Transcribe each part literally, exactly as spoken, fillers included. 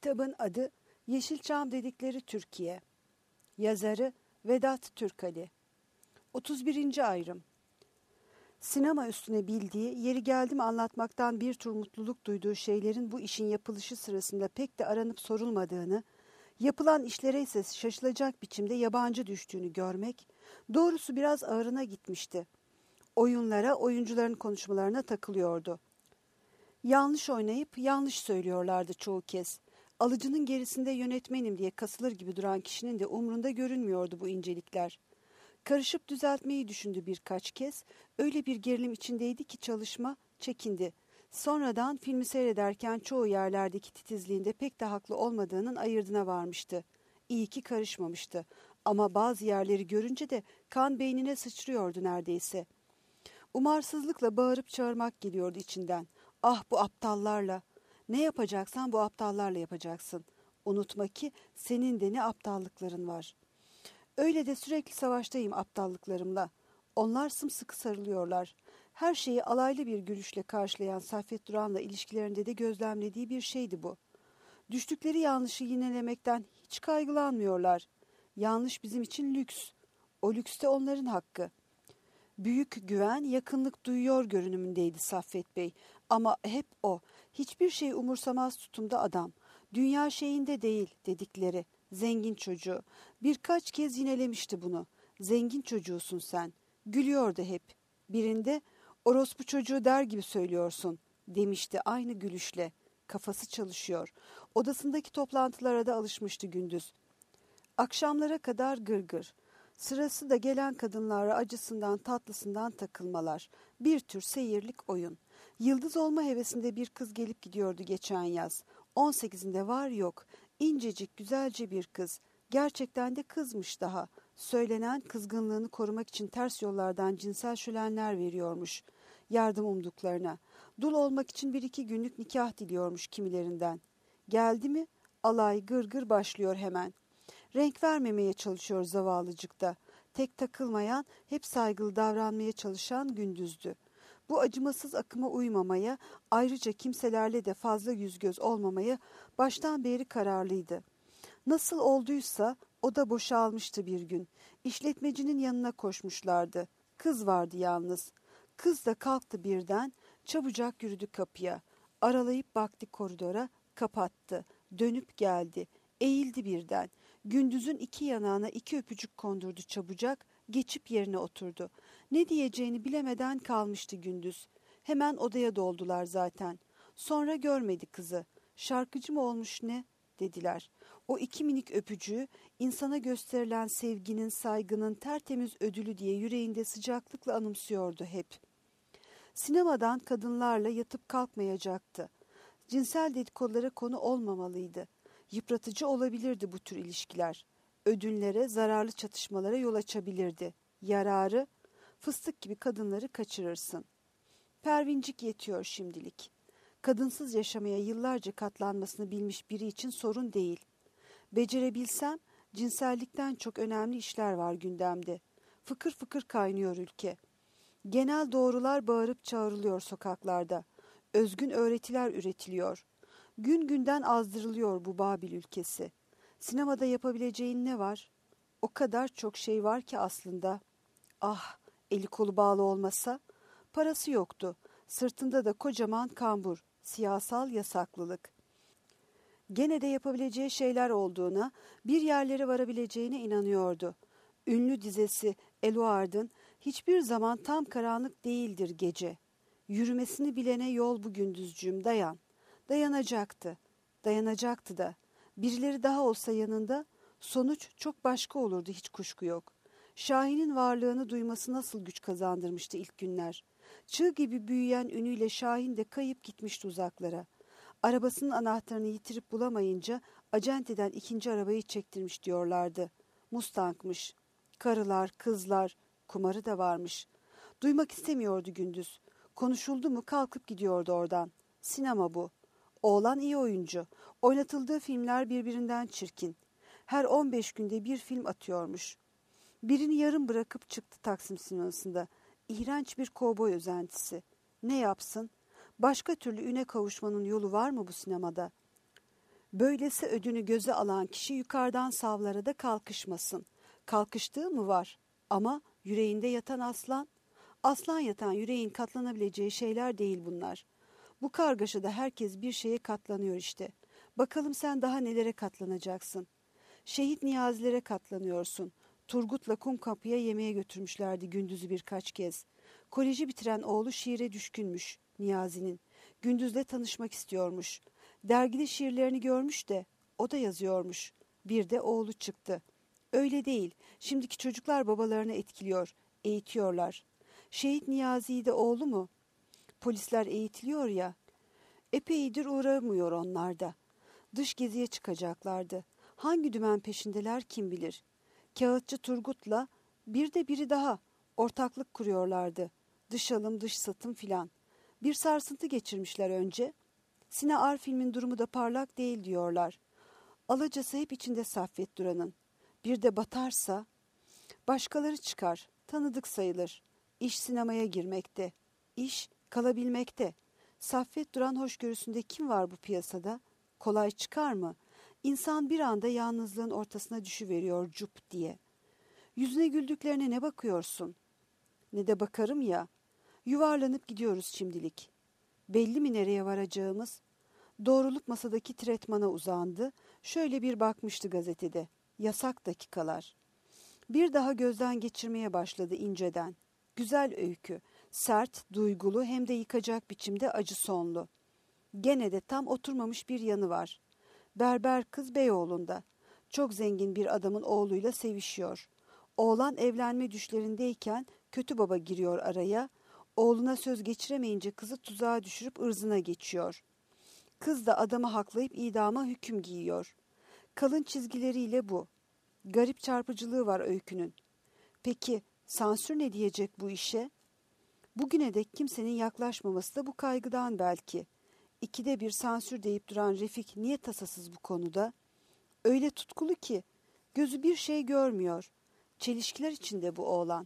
Kitabın adı Yeşilçam Dedikleri Türkiye. Yazarı Vedat Türkali. otuz birinci ayrım. Sinema üstüne bildiği, yeri geldi mi anlatmaktan bir tür mutluluk duyduğu şeylerin bu işin yapılışı sırasında pek de aranıp sorulmadığını, yapılan işlere ise şaşılacak biçimde yabancı düştüğünü görmek, doğrusu biraz ağrına gitmişti. Oyunlara, oyuncuların konuşmalarına takılıyordu. Yanlış oynayıp yanlış söylüyorlardı çoğu kez. Alıcının gerisinde yönetmenim diye kasılır gibi duran kişinin de umrunda görünmüyordu bu incelikler. Karışıp düzeltmeyi düşündü birkaç kez. Öyle bir gerilim içindeydi ki çalışma çekindi. Sonradan filmi seyrederken çoğu yerlerdeki titizliğinde pek de haklı olmadığının ayırdına varmıştı. İyi ki karışmamıştı. Ama bazı yerleri görünce de kan beynine sıçrıyordu neredeyse. Umarsızlıkla bağırıp çağırmak geliyordu içinden. Ah bu aptallarla! Ne yapacaksan bu aptallarla yapacaksın. Unutma ki senin de ne aptallıkların var. Öyle de sürekli savaştayım aptallıklarımla. Onlar sımsıkı sarılıyorlar. Her şeyi alaylı bir gülüşle karşılayan Saffet Duran'la ilişkilerinde de gözlemlediği bir şeydi bu. Düştükleri yanlışı yinelemekten hiç kaygılanmıyorlar. Yanlış bizim için lüks. O lüks de onların hakkı. Büyük güven, yakınlık duyuyor görünümündeydi Saffet Bey. Ama hep o. Hiçbir şey umursamaz tutumda adam. Dünya şeyinde değil dedikleri. Zengin çocuğu. Birkaç kez yinelemişti bunu. Zengin çocuğusun sen. Gülüyordu hep. Birinde orospu çocuğu der gibi söylüyorsun demişti aynı gülüşle. Kafası çalışıyor. Odasındaki toplantılara da alışmıştı gündüz. Akşamlara kadar gırgır. Sırası da gelen kadınlara acısından tatlısından takılmalar. Bir tür seyirlik oyun. Yıldız olma hevesinde bir kız gelip gidiyordu geçen yaz. on sekizinde var yok. İncecik güzelce bir kız. Gerçekten de kızmış daha. Söylenen kızgınlığını korumak için ters yollardan cinsel şölenler veriyormuş. Yardım umduklarına. Dul olmak için bir iki günlük nikah diliyormuş kimilerinden. Geldi mi? Alay gırgır başlıyor hemen. Renk vermemeye çalışıyor zavallıcıkta. Tek takılmayan, hep saygılı davranmaya çalışan Gündüz'dü. Bu acımasız akıma uymamaya, ayrıca kimselerle de fazla yüz göz olmamaya baştan beri kararlıydı. Nasıl olduysa o da boşalmıştı bir gün. İşletmecinin yanına koşmuşlardı. Kız vardı yalnız. Kız da kalktı birden, çabucak yürüdü kapıya. Aralayıp baktı koridora, kapattı. Dönüp geldi. Eğildi birden. Gündüz'ün iki yanağına iki öpücük kondurdu çabucak, geçip yerine oturdu. Ne diyeceğini bilemeden kalmıştı Gündüz. Hemen odaya doldular zaten. Sonra görmedi kızı. Şarkıcı mı olmuş ne? Dediler. O iki minik öpücüğü insana gösterilen sevginin, saygının tertemiz ödülü diye yüreğinde sıcaklıkla anımsıyordu hep. Sinemadan kadınlarla yatıp kalkmayacaktı. Cinsel dedikodulara konu olmamalıydı. Yıpratıcı olabilirdi bu tür ilişkiler. Ödünlere, zararlı çatışmalara yol açabilirdi. Yararı, fıstık gibi kadınları kaçırırsın. Pervincik yetiyor şimdilik. Kadınsız yaşamaya yıllarca katlanmasını bilmiş biri için sorun değil. Becerebilsem, cinsellikten çok önemli işler var gündemde. Fıkır fıkır kaynıyor ülke. Genel doğrular bağırıp çağrılıyor sokaklarda. Özgün öğretiler üretiliyor. Gün günden azdırılıyor bu Babil ülkesi. Sinemada yapabileceğin ne var? O kadar çok şey var ki aslında. Ah, eli kolu bağlı olmasa. Parası yoktu. Sırtında da kocaman kambur, siyasal yasaklılık. Gene de yapabileceği şeyler olduğuna, bir yerlere varabileceğine inanıyordu. Ünlü dizesi Eluard'ın hiçbir zaman tam karanlık değildir gece. Yürümesini bilene yol bu Gündüzcüğüm, dayan. Dayanacaktı. Dayanacaktı da. Birileri daha olsa yanında sonuç çok başka olurdu, hiç kuşku yok. Şahin'in varlığını duyması nasıl güç kazandırmıştı ilk günler. Çığ gibi büyüyen ünüyle Şahin de kayıp gitmişti uzaklara. Arabasının anahtarını yitirip bulamayınca acenteden ikinci arabayı çektirmiş diyorlardı. Mustang'mış. Karılar, kızlar, kumarı da varmış. Duymak istemiyordu Gündüz. Konuşuldu mu kalkıp gidiyordu oradan. Sinema bu. Oğlan iyi oyuncu. Oynatıldığı filmler birbirinden çirkin. Her on beş günde bir film atıyormuş. Birini yarım bırakıp çıktı Taksim sinemasında. İğrenç bir kovboy özentisi. Ne yapsın? Başka türlü üne kavuşmanın yolu var mı bu sinemada? Böylesi ödünü göze alan kişi yukarıdan savlara da kalkışmasın. Kalkıştığı mı var? Ama yüreğinde yatan aslan, aslan yatan yüreğin katlanabileceği şeyler değil bunlar. Bu kargaşada herkes bir şeye katlanıyor işte. Bakalım sen daha nelere katlanacaksın? Şehit Niyazilere katlanıyorsun. Turgut'la Kumkapı'ya yemeğe götürmüşlerdi gündüzü birkaç kez. Koleji bitiren oğlu şiire düşkünmüş Niyazi'nin. Gündüz'le tanışmak istiyormuş. Dergide şiirlerini görmüş de o da yazıyormuş. Bir de oğlu çıktı. Öyle değil. Şimdiki çocuklar babalarını etkiliyor, eğitiyorlar. Şehit Niyazi'yi de oğlu mu? Polisler eğitiliyor ya. Epeydir uğramıyor onlar da. Dış geziye çıkacaklardı. Hangi dümen peşindeler kim bilir. Kağıtçı Turgut'la bir de biri daha ortaklık kuruyorlardı. Dış alım dış satım filan. Bir sarsıntı geçirmişler önce. Sine Arfilm'in durumu da parlak değil diyorlar. Alacası hep içinde Saffet Duran'ın. Bir de batarsa başkaları çıkar, tanıdık sayılır. İş sinemaya girmekte, iş kalabilmekte. Saffet Duran hoşgörüsünde kim var bu piyasada? Kolay çıkar mı? İnsan bir anda yalnızlığın ortasına düşüveriyor cup diye. Yüzüne güldüklerine ne bakıyorsun? Ne de bakarım ya. Yuvarlanıp gidiyoruz şimdilik. Belli mi nereye varacağımız? Doğruluk masadaki tretmana uzandı. Şöyle bir bakmıştı gazetede. Yasak dakikalar. Bir daha gözden geçirmeye başladı inceden. Güzel öykü. Sert, duygulu hem de yıkacak biçimde acı sonlu. Gene de tam oturmamış bir yanı var. Berber kız Beyoğlu'nda. Çok zengin bir adamın oğluyla sevişiyor. Oğlan evlenme düşlerindeyken kötü baba giriyor araya. Oğluna söz geçiremeyince kızı tuzağa düşürüp ırzına geçiyor. Kız da adamı haklayıp idama hüküm giyiyor. Kalın çizgileriyle bu. Garip çarpıcılığı var öykünün. Peki sansür ne diyecek bu işe? Bugüne dek kimsenin yaklaşmaması da bu kaygıdan belki. İkide bir sansür deyip duran Refik niye tasasız bu konuda? Öyle tutkulu ki gözü bir şey görmüyor. Çelişkiler içinde bu oğlan.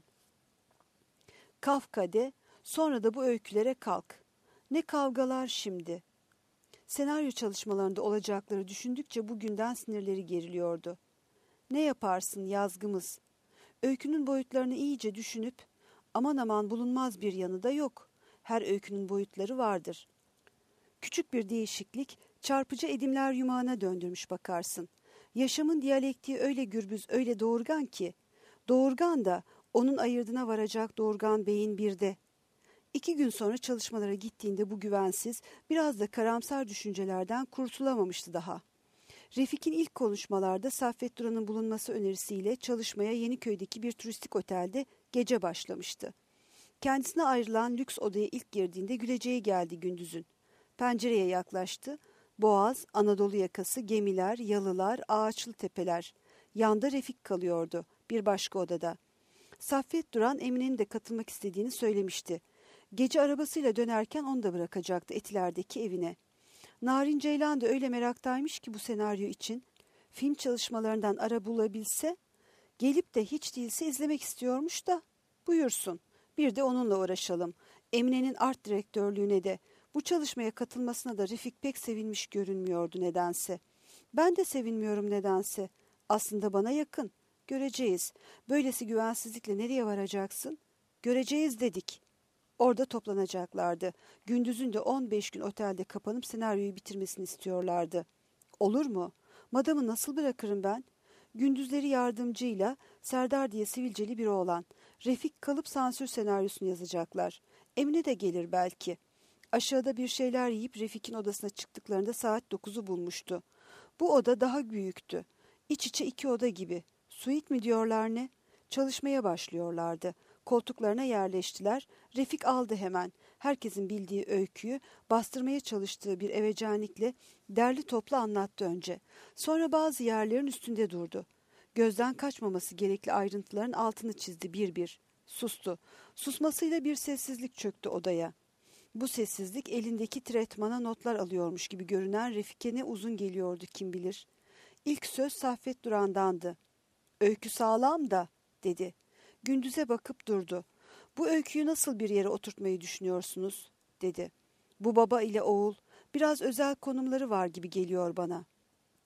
Kafka de, sonra da bu öykülere kalk. Ne kavgalar şimdi. Senaryo çalışmalarında olacakları düşündükçe bugünden sinirleri geriliyordu. Ne yaparsın yazgımız? Öykünün boyutlarını iyice düşünüp aman aman bulunmaz bir yanı da yok. Her öykünün boyutları vardır. Küçük bir değişiklik çarpıcı edimler yumağına döndürmüş bakarsın. Yaşamın diyalektiği öyle gürbüz, öyle doğurgan ki. Doğurgan da onun ayırdına varacak doğurgan beyin birde. İki gün sonra çalışmalara gittiğinde bu güvensiz, biraz da karamsar düşüncelerden kurtulamamıştı daha. Refik'in ilk konuşmalarda Saffet Duran'ın bulunması önerisiyle çalışmaya Yeniköy'deki bir turistik otelde gece başlamıştı. Kendisine ayrılan lüks odaya ilk girdiğinde güleceği geldi gündüzün. Pencereye yaklaştı. Boğaz, Anadolu yakası, gemiler, yalılar, ağaçlı tepeler. Yanda Refik kalıyordu, bir başka odada. Saffet Duran Emine'nin de katılmak istediğini söylemişti. Gece arabasıyla dönerken onu da bırakacaktı Etiler'deki evine. Narin Ceylan da öyle meraktaymış ki bu senaryo için. Film çalışmalarından ara bulabilse, gelip de hiç değilse izlemek istiyormuş da. Buyursun, bir de onunla uğraşalım. Emine'nin art direktörlüğüne de, bu çalışmaya katılmasına da Refik pek sevinmiş görünmüyordu nedense. Ben de sevinmiyorum nedense. Aslında bana yakın. Göreceğiz. Böylesi güvensizlikle nereye varacaksın? Göreceğiz dedik. Orada toplanacaklardı. Gündüzün de on beş gün otelde kapanıp senaryoyu bitirmesini istiyorlardı. Olur mu? Madamı nasıl bırakırım ben? Gündüzleri yardımcıyla Serdar diye sivilceli bir oğlan. Refik kalıp sansür senaryosunu yazacaklar. Emine de gelir belki. Aşağıda bir şeyler yiyip Refik'in odasına çıktıklarında saat dokuzu bulmuştu. Bu oda daha büyüktü. İç içe iki oda gibi. Suite mi diyorlar ne? Çalışmaya başlıyorlardı. Koltuklarına yerleştiler. Refik aldı hemen. Herkesin bildiği öyküyü bastırmaya çalıştığı bir evecenlikle derli toplu anlattı önce. Sonra bazı yerlerin üstünde durdu. Gözden kaçmaması gerekli ayrıntıların altını çizdi bir bir. Sustu. Susmasıyla bir sessizlik çöktü odaya. Bu sessizlik elindeki tretmana notlar alıyormuş gibi görünen Refik'e ne uzun geliyordu kim bilir. İlk söz Saffet Duran'dandı. Öykü sağlam da, dedi. Gündüz'e bakıp durdu. Bu öyküyü nasıl bir yere oturtmayı düşünüyorsunuz, dedi. Bu baba ile oğul, biraz özel konumları var gibi geliyor bana.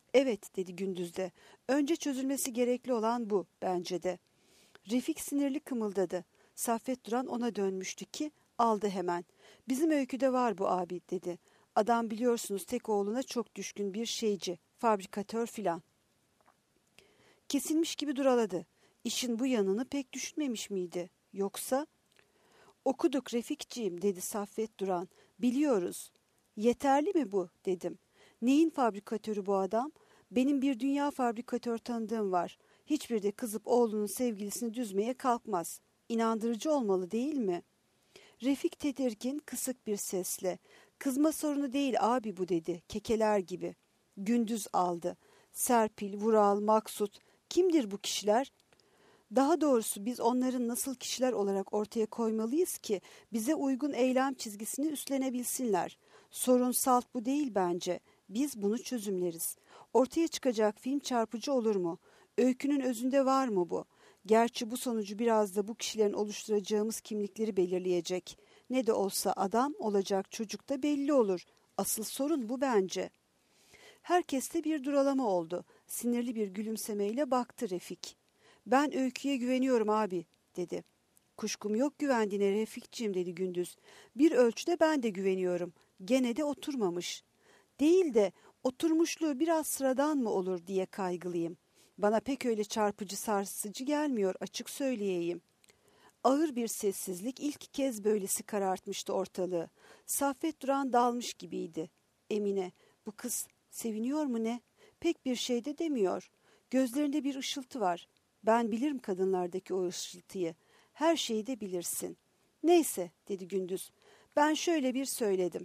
Evet dedi Gündüz de. Önce çözülmesi gerekli olan bu bence de. Refik sinirli kımıldadı. Saffet Duran ona dönmüştü ki aldı hemen. Bizim öyküde var bu abi dedi. Adam biliyorsunuz tek oğluna çok düşkün bir şeyci, fabrikatör filan. Kesilmiş gibi duraladı. İşin bu yanını pek düşünmemiş miydi? Yoksa? Okuduk Refikciğim dedi Saffet Duran. Biliyoruz. Yeterli mi bu dedim. Neyin fabrikatörü bu adam? Benim bir dünya fabrikatör tanıdığım var. Hiçbir de kızıp oğlunun sevgilisini düzmeye kalkmaz. İnandırıcı olmalı değil mi? Refik tedirgin, kısık bir sesle. Kızma sorunu değil abi bu dedi, kekeler gibi. Gündüz aldı. Serpil, Vural, Maksut. Kimdir bu kişiler? Daha doğrusu biz onların nasıl kişiler olarak ortaya koymalıyız ki bize uygun eylem çizgisini üstlenebilsinler. Sorun salt bu değil bence. Biz bunu çözümleriz. Ortaya çıkacak film çarpıcı olur mu? Öykünün özünde var mı bu? Gerçi bu sonucu biraz da bu kişilerin oluşturacağımız kimlikleri belirleyecek. Ne de olsa adam olacak çocuk da belli olur. Asıl sorun bu bence. Herkeste bir duralama oldu. Sinirli bir gülümsemeyle baktı Refik. Ben Öykü'ye güveniyorum abi dedi. Kuşkum yok güvendiğine Refikciğim dedi Gündüz. Bir ölçüde ben de güveniyorum. Gene de oturmamış. Değil de oturmuşluğu biraz sıradan mı olur diye kaygılıyım. Bana pek öyle çarpıcı sarsıcı gelmiyor açık söyleyeyim. Ağır bir sessizlik ilk kez böylesi karartmıştı ortalığı. Saffet Duran dalmış gibiydi. Emine, bu kız seviniyor mu ne? Pek bir şey de demiyor. Gözlerinde bir ışıltı var. Ben bilirim kadınlardaki o ışıltıyı. Her şeyi de bilirsin. Neyse dedi Gündüz. Ben şöyle bir söyledim.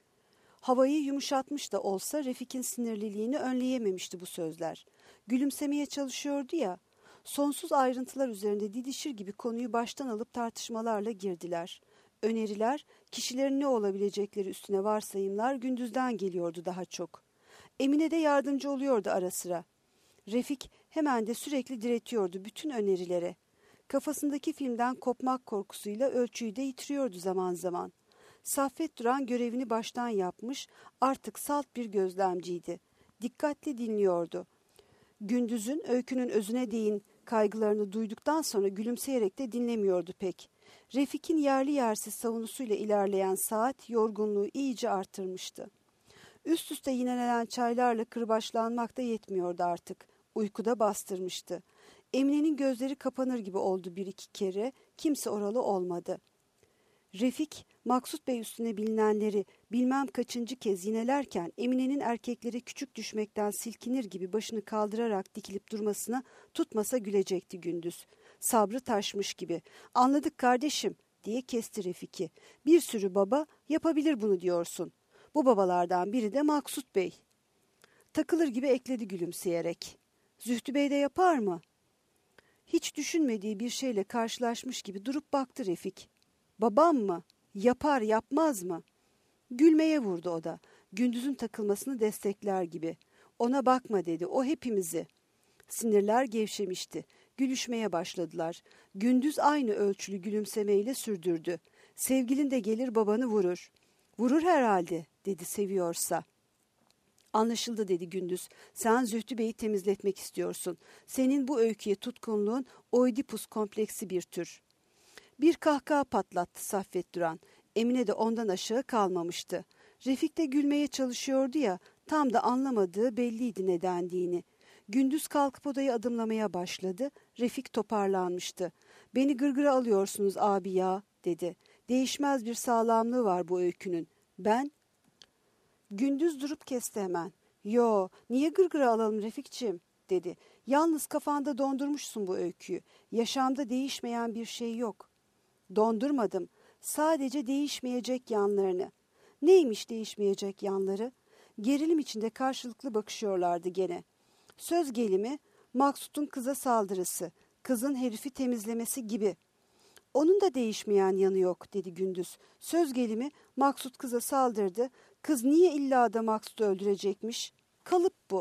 Havayı yumuşatmış da olsa Refik'in sinirliliğini önleyememişti bu sözler. Gülümsemeye çalışıyordu ya. Sonsuz ayrıntılar üzerinde didişir gibi konuyu baştan alıp tartışmalarla girdiler. Öneriler, kişilerin ne olabilecekleri üstüne varsayımlar Gündüz'den geliyordu daha çok. Emine de yardımcı oluyordu ara sıra. Refik hemen de sürekli diretiyordu bütün önerilere. Kafasındaki filmden kopmak korkusuyla ölçüyü de yitiriyordu zaman zaman. Saffet Duran görevini baştan yapmış, artık salt bir gözlemciydi. Dikkatli dinliyordu. Gündüz'ün öykünün özüne değin kaygılarını duyduktan sonra gülümseyerek de dinlemiyordu pek. Refik'in yerli yersiz savunusuyla ilerleyen saat yorgunluğu iyice artırmıştı. Üst üste yinelenen çaylarla kırbaçlanmak da yetmiyordu artık. Uykuda bastırmıştı. Emine'nin gözleri kapanır gibi oldu bir iki kere. Kimse oralı olmadı. Refik, Maksut Bey üstüne bilinenleri bilmem kaçıncı kez yinelerken Emine'nin erkeklere küçük düşmekten silkinir gibi başını kaldırarak dikilip durmasına tutmasa gülecekti Gündüz. Sabrı taşmış gibi. Anladık kardeşim diye kesti Refik'i. Bir sürü baba yapabilir bunu diyorsun. Bu babalardan biri de Maksut Bey. Takılır gibi ekledi gülümseyerek. Zühtü Bey de yapar mı? Hiç düşünmediği bir şeyle karşılaşmış gibi durup baktı Refik. Babam mı? Yapar yapmaz mı? Gülmeye vurdu o da. Gündüz'ün takılmasını destekler gibi. Ona bakma dedi, o hepimizi. Sinirler gevşemişti. Gülüşmeye başladılar. Gündüz aynı ölçülü gülümsemeyle sürdürdü. Sevgilin de gelir babanı vurur. Vurur herhalde dedi seviyorsa. Anlaşıldı dedi Gündüz. Sen Zühtü Bey'i temizletmek istiyorsun. Senin bu öyküye tutkunluğun Oidipus kompleksi bir tür. Bir kahkaha patlattı Saffet Duran. Emine de ondan aşağı kalmamıştı. Refik de gülmeye çalışıyordu ya, tam da anlamadığı belliydi nedendiğini. Gündüz kalkıp odayı adımlamaya başladı. Refik toparlanmıştı. Beni gırgıra alıyorsunuz abi ya dedi. Değişmez bir sağlamlığı var bu öykünün. Ben... Gündüz durup kesti hemen. Yo, niye gırgıra alalım Refikçim dedi. Yalnız kafanda dondurmuşsun bu öyküyü. Yaşamda değişmeyen bir şey yok. Dondurmadım. Sadece değişmeyecek yanlarını. Neymiş değişmeyecek yanları? Gerilim içinde karşılıklı bakışıyorlardı gene. Söz gelimi, Maksut'un kıza saldırısı, kızın herifi temizlemesi gibi. Onun da değişmeyen yanı yok dedi Gündüz. Söz gelimi Maksut kıza saldırdı. Kız niye illa da Maksut'u öldürecekmiş? Kalıp bu.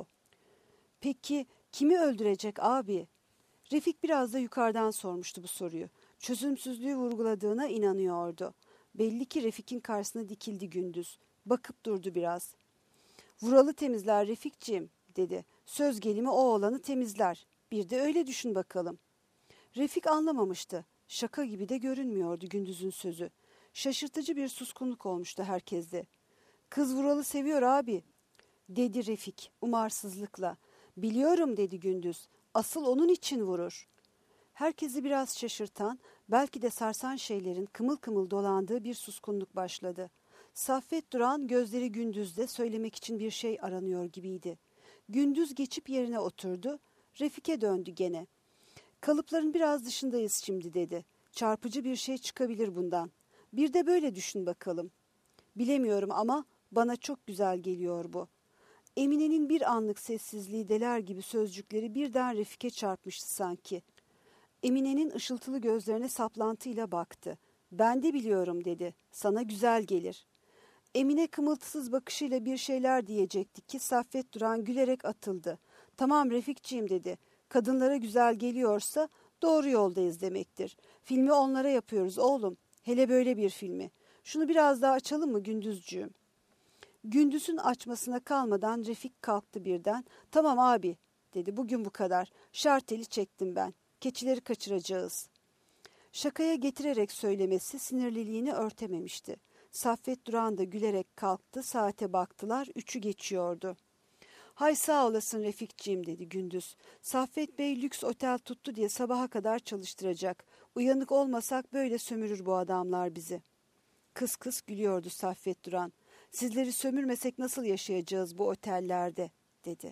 Peki kimi öldürecek abi? Refik biraz da yukarıdan sormuştu bu soruyu. Çözümsüzlüğü vurguladığına inanıyordu. Belli ki Refik'in karşısına dikildi Gündüz. Bakıp durdu biraz. Vural'ı temizler Refikciğim dedi. Söz gelimi o oğlanı temizler. Bir de öyle düşün bakalım. Refik anlamamıştı. Şaka gibi de görünmüyordu Gündüz'ün sözü. Şaşırtıcı bir suskunluk olmuştu herkeste. Kız Vural'ı seviyor abi, dedi Refik umarsızlıkla. Biliyorum, dedi Gündüz. Asıl onun için vurur. Herkesi biraz şaşırtan, belki de sarsan şeylerin kımıl kımıl dolandığı bir suskunluk başladı. Saffet Duran gözleri Gündüz'de söylemek için bir şey aranıyor gibiydi. Gündüz geçip yerine oturdu. Refik'e döndü gene. Kalıpların biraz dışındayız şimdi, dedi. Çarpıcı bir şey çıkabilir bundan. Bir de böyle düşün bakalım. Bilemiyorum ama bana çok güzel geliyor bu. Emine'nin bir anlık sessizliği deler gibi sözcükleri birden Refik'e çarpmıştı sanki. Emine'nin ışıltılı gözlerine saplantıyla baktı. Ben de biliyorum, dedi. Sana güzel gelir. Emine kımıltısız bakışıyla bir şeyler diyecekti ki Saffet Duran gülerek atıldı. Tamam Refikciğim, dedi. Kadınlara güzel geliyorsa doğru yoldayız demektir. Filmi onlara yapıyoruz oğlum. Hele böyle bir filmi. Şunu biraz daha açalım mı Gündüzcüğüm? Gündüz'ün açmasına kalmadan Refik kalktı birden. Tamam abi, dedi. Bugün bu kadar. Şarteli çektim ben. Keçileri kaçıracağız. Şakaya getirerek söylemesi sinirliliğini örtememişti. Saffet Duran da gülerek kalktı. Saate baktılar. Üçü geçiyordu. Hay sağ olasın Refikciğim, dedi Gündüz. Saffet Bey lüks otel tuttu diye sabaha kadar çalıştıracak. Uyanık olmasak böyle sömürür bu adamlar bizi. Kıs kıs gülüyordu Saffet Duran. Sizleri sömürmesek nasıl yaşayacağız bu otellerde, dedi.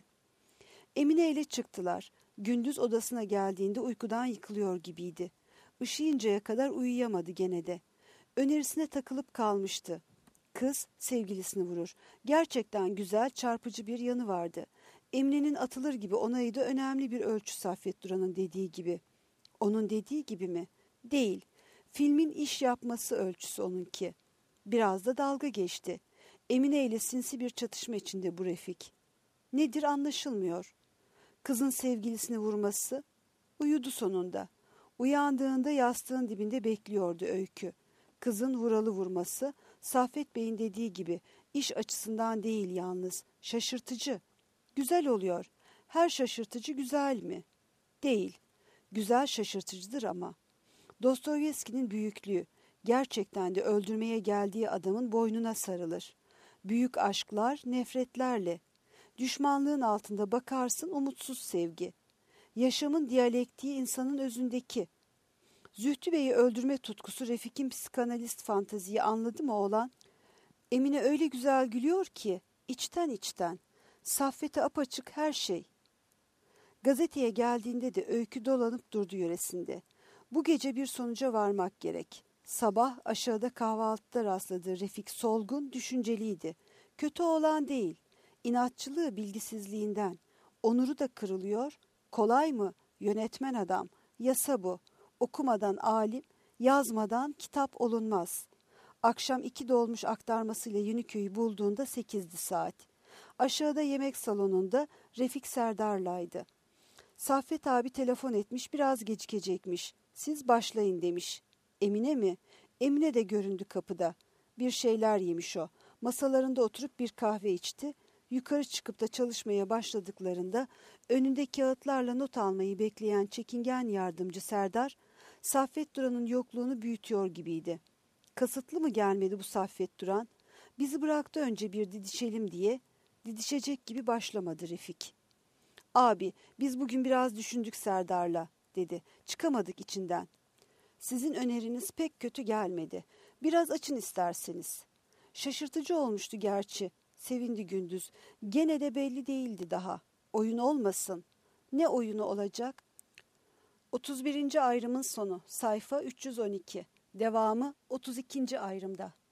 Emine ile çıktılar. Gündüz odasına geldiğinde uykudan yıkılıyor gibiydi. Işıyıncaya kadar uyuyamadı gene de. Önerisine takılıp kalmıştı. Kız sevgilisini vurur. Gerçekten güzel, çarpıcı bir yanı vardı. Emine'nin atılır gibi onayı da önemli bir ölçü Saffet Duran'ın dediği gibi. Onun dediği gibi mi? Değil. Filmin iş yapması ölçüsü onunki. Biraz da dalga geçti. Emine ile sinsi bir çatışma içinde bu Refik. Nedir anlaşılmıyor. Kızın sevgilisini vurması, uyudu sonunda. Uyandığında yastığın dibinde bekliyordu Öykü. Kızın Vural'ı vurması, Saffet Bey'in dediği gibi iş açısından değil yalnız, şaşırtıcı. Güzel oluyor. Her şaşırtıcı güzel mi? Değil. Güzel şaşırtıcıdır ama. Dostoyevski'nin büyüklüğü, gerçekten de öldürmeye geldiği adamın boynuna sarılır. Büyük aşklar nefretlerle. Düşmanlığın altında bakarsın umutsuz sevgi. Yaşamın diyalektiği insanın özündeki. Zühtü Bey'i öldürme tutkusu Refik'in psikanalist fanteziyi anladı mı oğlan? Emine öyle güzel gülüyor ki, içten içten. Saffet'e apaçık her şey. Gazeteye geldiğinde de Öykü dolanıp durdu yöresinde. Bu gece bir sonuca varmak gerek. Sabah aşağıda kahvaltıda rastladığı Refik solgun, düşünceliydi. Kötü oğlan değil. İnatçılığı bilgisizliğinden. Onuru da kırılıyor. Kolay mı? Yönetmen adam. Yasa bu. Okumadan alim, yazmadan kitap olunmaz. Akşam iki dolmuş aktarmasıyla Yeniköy'ü bulduğunda sekizdi saat. Aşağıda yemek salonunda Refik Serdar'laydı. Saffet abi telefon etmiş, biraz gecikecekmiş. Siz başlayın demiş. Emine mi? Emine de göründü kapıda. Bir şeyler yemiş o. Masalarında oturup bir kahve içti. Yukarı çıkıp da çalışmaya başladıklarında önünde kağıtlarla not almayı bekleyen çekingen yardımcı Serdar, Saffet Duran'ın yokluğunu büyütüyor gibiydi. Kasıtlı mı gelmedi bu Saffet Duran? Bizi bıraktı önce bir didişelim diye. Didişecek gibi başlamadı Refik. Abi biz bugün biraz düşündük Serdar'la, dedi. Çıkamadık içinden. Sizin öneriniz pek kötü gelmedi. Biraz açın isterseniz. Şaşırtıcı olmuştu gerçi. Sevindi Gündüz. Gene de belli değildi daha. Oyun olmasın. Ne oyunu olacak? otuz birinci ayrımın sonu. Sayfa üç yüz on iki. Devamı otuz ikinci ayrımda.